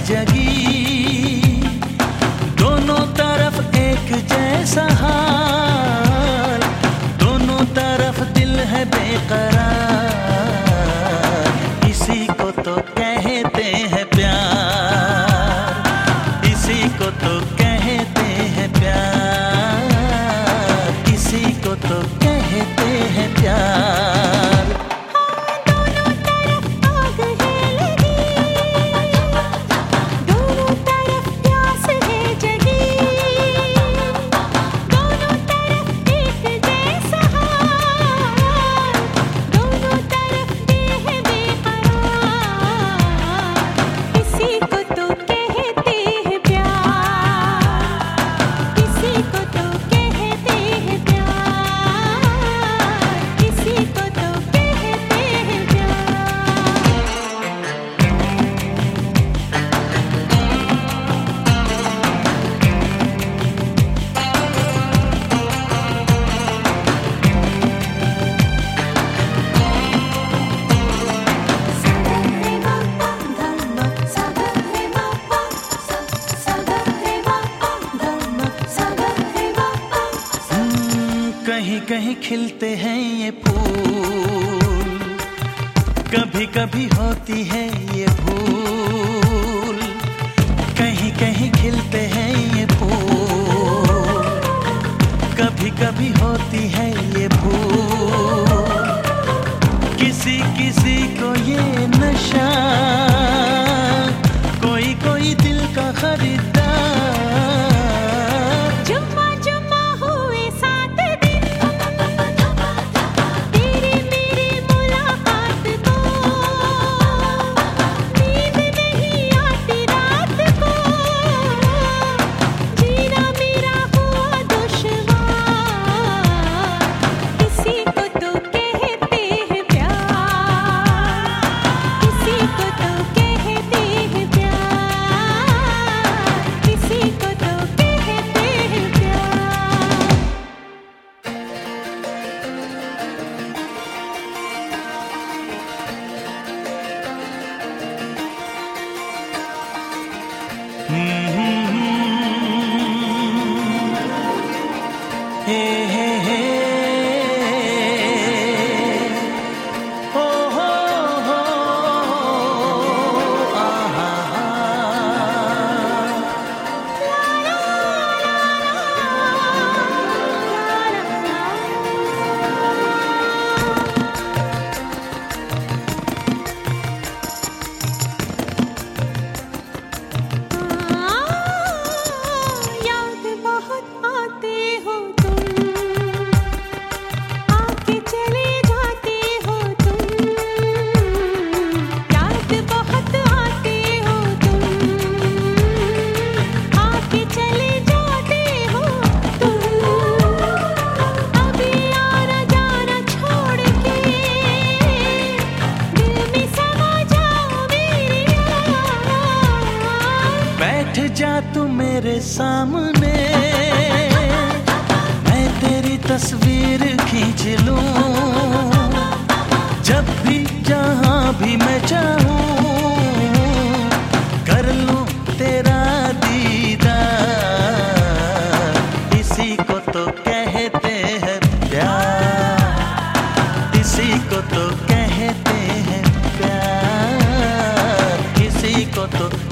जगी, दोनों तरफ एक जैसा हाल, दोनों तरफ दिल है बेकरार। इसी को तो कहते हैं प्यार, इसी को तो कहते हैं प्यार, इसी को तो कहते हैं प्यार। कहीं कहीं खिलते हैं ये फूल, कभी कभी होती है ये भूल। कहीं कहीं खिलते हैं ये फूल, कभी कभी होती है ये भूल। किसी किसी को ये नशा, कोई कोई दिल का खरीदार। Hey, hey, hey. Oh, oh, oh, ah, ah, याद बहुत आते हो, बैठ जा तू मेरे सामने, मैं तेरी तस्वीर खींच लूं। जब भी जहां भी मैं चाहूं, कर लूं तेरा दीदार। इसी को तो कहते हैं प्यार, इसी को तो कहते हैं प्यार, इसी को तो